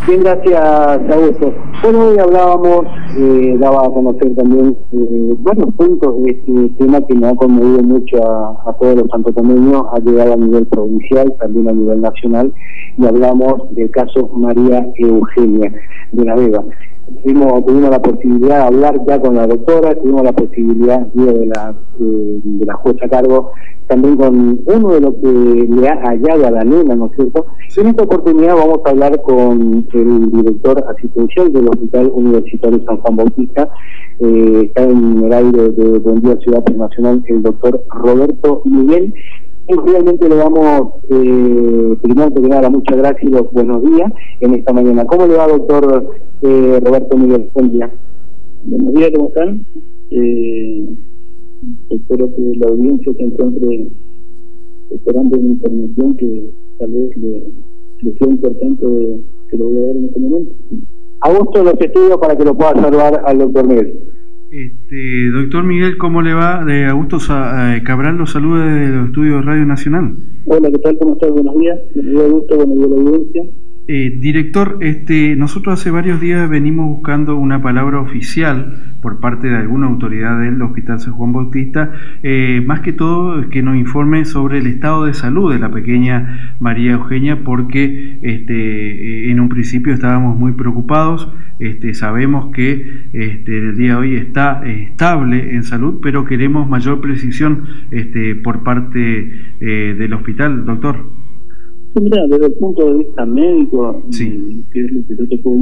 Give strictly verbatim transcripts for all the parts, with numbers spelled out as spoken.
Bien, gracias, Augusto. Bueno, hoy hablábamos, eh, daba a conocer también eh, varios puntos de este tema que me ha conmovido mucho a, a todos los santotomeños, ha llegado a nivel provincial, también a nivel nacional, y hablamos del caso María Eugenia de la Vega. Tuvimos, tuvimos la posibilidad de hablar ya con la doctora, tuvimos la posibilidad de la, eh, de la jueza a cargo, también con uno de los que le ha hallado a la nena, ¿no es cierto? Y en esta oportunidad vamos a hablar con el director asistencial del Hospital Universitario San Juan Bautista, eh, está en el aire de Buen Día Ciudad Nacional, el doctor Roberto Miguel. Y realmente le damos, eh, primero que nada, muchas gracias y los buenos días en esta mañana. ¿Cómo le va, doctor eh, Roberto Miguel? Buen día. Buenos días, ¿cómo están? Eh, espero que la audiencia se encuentre esperando una información que tal vez le, le sea importante que lo voy a dar en este momento. A gusto los estudios para que lo pueda saludar al doctor Miguel. Este, doctor Miguel, ¿cómo le va? De Augusto eh, Cabral lo saluda de los estudios de Radio Nacional. Hola, ¿qué tal? ¿Cómo estás? Buenos días. Buenos días, Augusto. Buenos días a la audiencia. Eh, director, este, nosotros hace varios días venimos buscando una palabra oficial por parte de alguna autoridad del Hospital San Juan Bautista, eh, más que todo que nos informe sobre el estado de salud de la pequeña María Eugenia, porque este, en un principio estábamos muy preocupados. Este, sabemos que este, el día de hoy está estable en salud, pero queremos mayor precisión este, por parte eh, del hospital, doctor. Sí, mira, desde el punto de vista médico, sí. que es lo que yo te puedo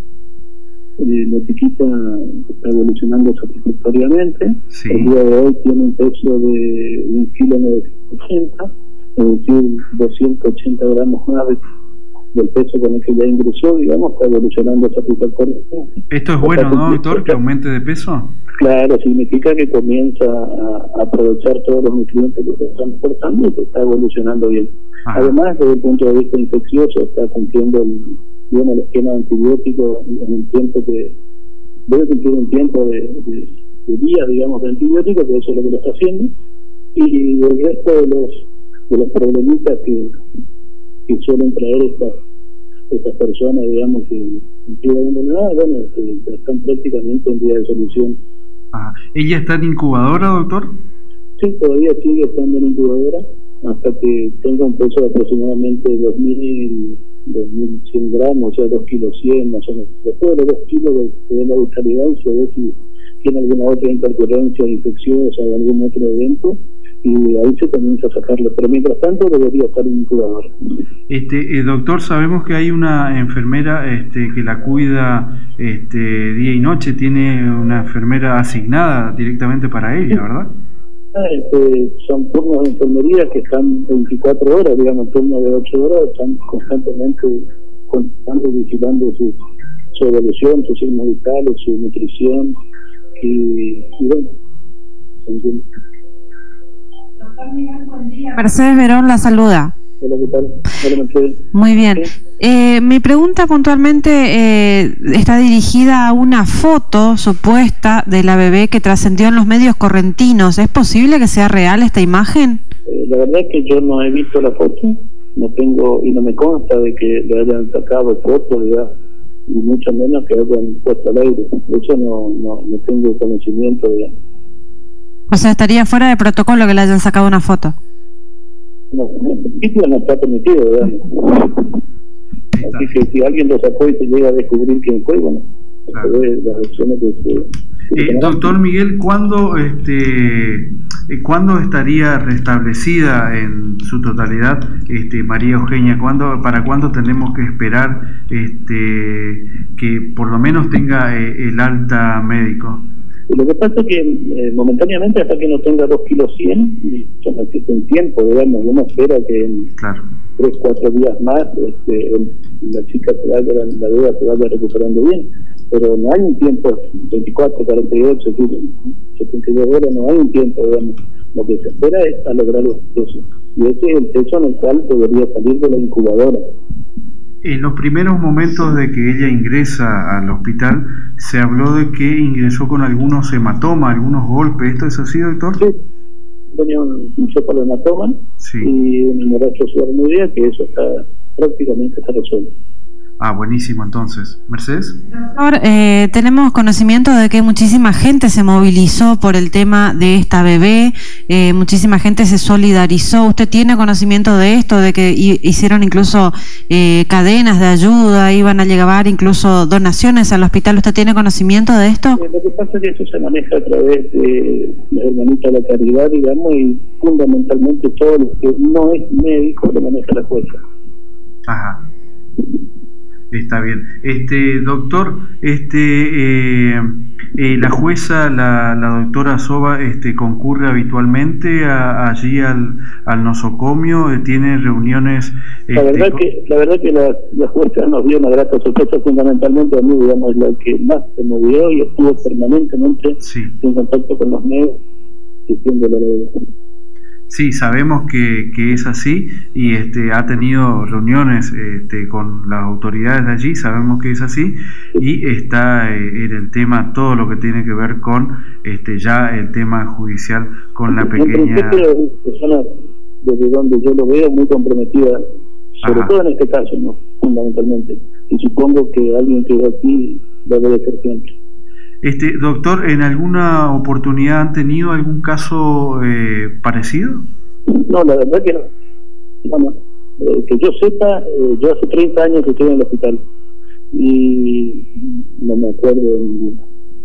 eh, la chiquita está evolucionando satisfactoriamente. Sí. El día de hoy tiene un peso de un kilo novecientos ochenta, es decir, doscientos ochenta gramos más de del peso con el que ya ingresó, digamos, está evolucionando satisfactoriamente. Esto es bueno, ¿no, doctor, que aumente de peso? Claro, significa que comienza a, a aprovechar todos los nutrientes que se están aportando y que está evolucionando bien. Ajá. Además, desde el punto de vista infeccioso, está cumpliendo el, bueno, el esquema antibiótico en el tiempo que debe cumplir un tiempo de, de, de días, digamos, de antibiótico, que eso es lo que lo está haciendo, y el resto de los de los problemitas que que suelen traer estas estas personas, digamos, que tienen nada, bueno, que están prácticamente en día de solución. Ajá. ¿Ella está en incubadora, doctor? Sí, todavía sigue estando en incubadora hasta que tenga un peso de aproximadamente dos mil cien gramos, o sea, dos kilos cien más o menos. Después de los dos kilos se ve la vitalidad y se ve si tiene alguna otra intercurrencia infecciosa o algún otro evento, y ahí se comienza a sacarlo, pero mientras tanto debería estar en incubadora. Este, eh, doctor, sabemos que hay una enfermera este, que la cuida este, día y noche, tiene una enfermera asignada directamente para ella, ¿verdad? Este, son turnos de enfermería que están veinticuatro horas, digamos, turnos de ocho horas, están constantemente constantemente vigilando su, su evolución, sus signos vitales, su nutrición, y, y bueno, entiendo. Mercedes Verón la saluda. Hola, ¿qué tal? Hola, Mercedes. Muy bien. Eh, mi pregunta puntualmente eh, está dirigida a una foto supuesta de la bebé que trascendió en los medios correntinos. ¿Es posible que sea real esta imagen? Eh, la verdad es que yo no he visto la foto, no tengo y no me consta de que le hayan sacado fotos, ¿verdad? Y mucho menos que hayan puesto al aire. Eso no, no, no tengo conocimiento, digamos. O sea, estaría fuera de protocolo que le hayan sacado una foto. No, en principio no está permitido, ¿verdad? Así que si alguien lo sacó y se llega a descubrir quién fue, bueno, claro, se ve las acciones que se... Eh, doctor Miguel, ¿cuándo, este, ¿cuándo estaría restablecida en su totalidad este, María Eugenia? ¿Cuándo, ¿Para cuándo tenemos que esperar este, que por lo menos tenga eh, el alta médico? Lo que pasa es que eh, momentáneamente hasta que no tenga dos kilos cien, ya no existe un tiempo, digamos, uno espera que en claro. tres, cuatro días más este, la chica se vaya, la, la beba se vaya recuperando bien, pero no hay un tiempo, veinticuatro, cuarenta y ocho, setenta y dos horas, no hay un tiempo, digamos, lo que se espera es a lograr los pesos, y ese es el peso en el cual debería salir de la incubadora. En los primeros momentos de que ella ingresa al hospital, se habló de que ingresó con algunos hematomas, algunos golpes. ¿Esto es así, doctor? Sí, tenía un, un cepalohematoma, sí, y un hemorragia subaracnoidea, que eso está prácticamente está resuelto. Ah, buenísimo entonces. ¿Mercedes? Doctor, eh, tenemos conocimiento de que muchísima gente se movilizó por el tema de esta bebé, eh, muchísima gente se solidarizó. ¿Usted tiene conocimiento de esto, de que hicieron incluso eh, cadenas de ayuda, iban a llevar incluso donaciones al hospital? ¿Usted tiene conocimiento de esto? Eh, lo que pasa es que esto se maneja a través de la hermanita de la caridad, digamos, y fundamentalmente todo lo que no es médico lo maneja la jueza. Ajá. Está bien. Este doctor, este eh, eh, la jueza, la, la doctora Soba, este concurre habitualmente a, allí al, al nosocomio, eh, tiene reuniones. Este, la verdad que la verdad que la, la jueza nos dio una grata sorpresa, fundamentalmente a mí, digamos, la que más se movió y estuvo permanentemente sí. en contacto con los medios diciéndole la verdad. Sí, sabemos que, que es así y este ha tenido reuniones este, con las autoridades de allí, sabemos que es así y está eh, en el tema, todo lo que tiene que ver con este ya el tema judicial con la pequeña... En principio, es persona desde donde yo lo veo muy comprometida, sobre Ajá. todo en este caso, ¿no? Fundamentalmente, y supongo que alguien que va aquí lo debe ser siempre. Este, doctor, ¿en alguna oportunidad han tenido algún caso eh, parecido? No, la verdad que no. Bueno, eh, que yo sepa, eh, yo hace treinta años que estoy en el hospital y no me acuerdo de ninguna.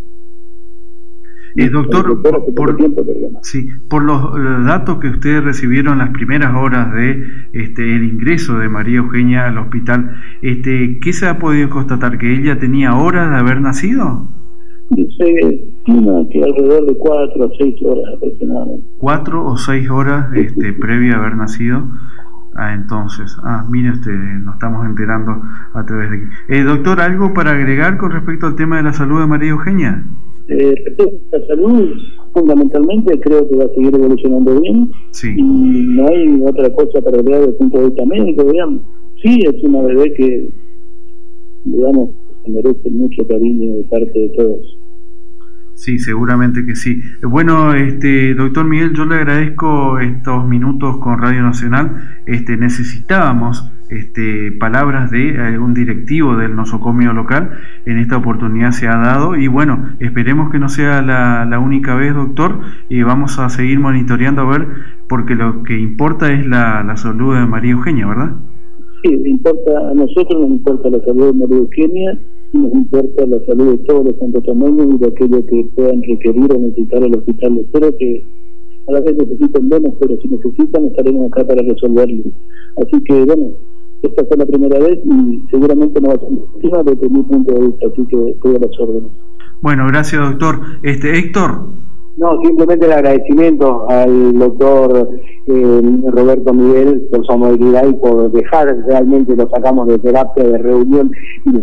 Eh, doctor, por, por, tiempo, sí, por los, los datos que ustedes recibieron las primeras horas de este el ingreso de María Eugenia al hospital, este, ¿qué se ha podido constatar? ¿Que ella tenía horas de haber nacido? Dice una que alrededor de cuatro o seis horas aproximadamente. Cuatro o seis horas este, previa a haber nacido. Ah, entonces, ah, mire usted, nos estamos enterando a través de aquí. Eh, doctor, ¿algo para agregar con respecto al tema de la salud de María Eugenia? Eh, la salud, fundamentalmente, creo que va a seguir evolucionando bien. Sí. Y no hay otra cosa para agregar desde el punto de vista médico, digamos. Sí, es una bebé que, digamos, merece mucho cariño de parte de todos. Sí, seguramente que sí. Bueno, este doctor Miguel, yo le agradezco estos minutos con Radio Nacional. Este necesitábamos este palabras de algún directivo del nosocomio local. En esta oportunidad se ha dado y bueno, esperemos que no sea la, la única vez, doctor, y vamos a seguir monitoreando a ver, porque lo que importa es la, la salud de María Eugenia, ¿verdad? Sí, importa, a nosotros nos importa la salud de María Eugenia, nos importa la salud de todos los santotomeños y de aquellos que puedan requerir o necesitar el hospital. Espero que a la vez necesiten menos, pero si necesitan estaremos acá para resolverlo. Así que bueno, esta fue la primera vez y seguramente no va a ser la última desde mi punto de vista, así que estoy a las órdenes. Bueno, gracias doctor. Este Héctor. No, simplemente el agradecimiento al doctor eh, Roberto Miguel por su amabilidad y por dejar, realmente lo sacamos de terapia, de reunión y,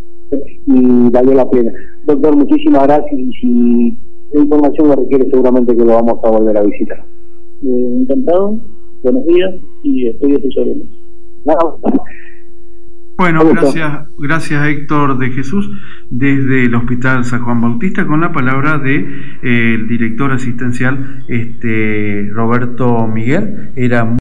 y valió la pena. Doctor, muchísimas gracias y si la información lo requiere seguramente que lo vamos a volver a visitar. Eh, encantado, buenos días y estoy a sus órdenes. No. Bueno, gracias, gracias Héctor de Jesús desde el Hospital San Juan Bautista con la palabra de eh, el director asistencial este Roberto Miguel. Era